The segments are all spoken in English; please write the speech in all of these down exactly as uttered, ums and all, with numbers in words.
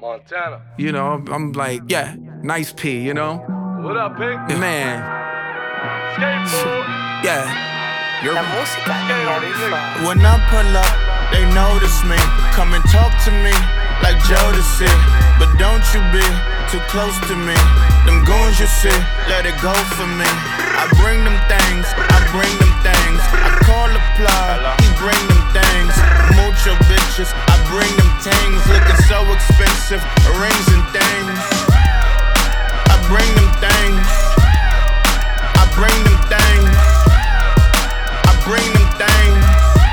Montana. You know, I'm, I'm like, yeah, nice P, you know? What up, Pink? Man. Skateboard. Yeah. You're La música de Marifa. When I pull up, they notice me. Come and talk to me like Jodeci. But don't you be too close to me. Them goons you see, let it go for me. I bring them things, I bring them things. I call the plug, he bring them things. Mucho bitches, I bring them things. Looking so expensive, rings and things. I bring them things. I bring them things. I bring them things.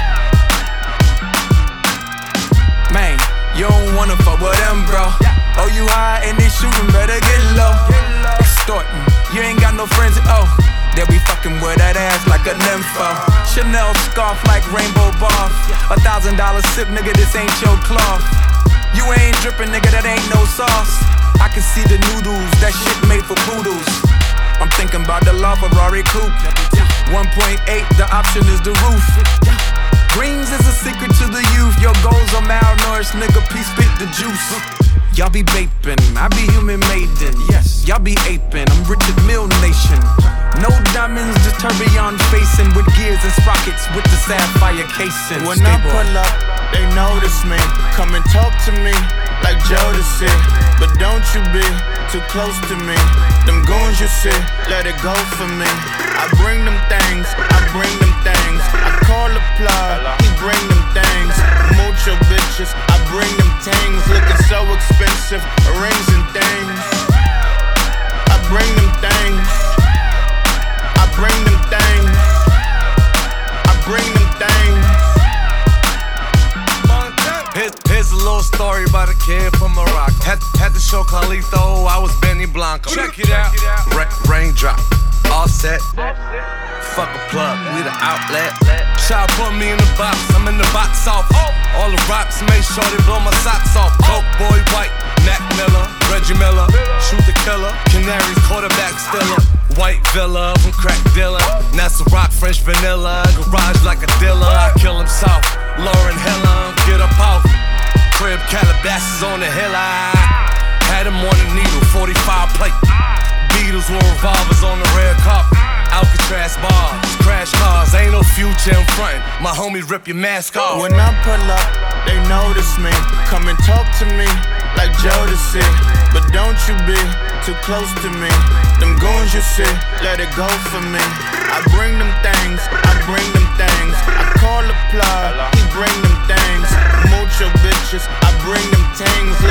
Man, you don't wanna fuck with them, bro. Oh, you high and they shootin', better get low. Extorting, you ain't got no friends, oh. They'll be fucking with that ass like a nympho. Chanel scarf like rainbow bar. A thousand dollar sip, nigga, this ain't your cloth. You ain't drippin', nigga, that ain't no sauce. I can see the noodles, that shit made for poodles. I'm thinking about the law Ferrari coupe. one point eight, the option is the roof. Greens is a secret to the youth. Your goals are malnourished, nigga, please spit the juice. Y'all be vaping, I be human maiden. Yes, y'all be aping, I'm Richard Mill Nation. No diamonds, just tourbillon facing with gears and sprockets with the sapphire casing. When I pull up, they notice me. Come and talk to me like Jodeci. But don't you be too close to me. Them goons you see, let it go for me. I bring them things, I bring them things. I call the plug, he bring them things. Mucho bitches, I bring them things. Looking so expensive, rings and things. I bring them things. I bring them things. I bring them things. Here's, here's a little story about a kid from Morocco. Had, had to show Carlito I was Benny Blanco. Check it out. Ra raindrop, all set. Fuck a plug, we the outlet. Try to put me in the box, I'm in the box office. All the rocks make sure they blow my socks off. Coke boy white, Mac Miller, Reggie Miller, shoot the killer, Canaries quarterback stiller. White villa from crack dealer, NASA rock French vanilla, garage like a dealer. I kill him soft, Lauren Hiller, get up off. Crib Calabasas on the hill, I had him on the needle, forty-five plate. Beatles with revolvers on the red carpet. Alcatraz bars, crash cars, ain't no future in front. My homies rip your mask off. When I pull up, they notice me. Come and talk to me like Jodeci. But don't you be too close to me. Them goons you see, let it go for me. I bring them things, I bring them things. I call the plug, he bring them things. Mucho bitches, I bring them things.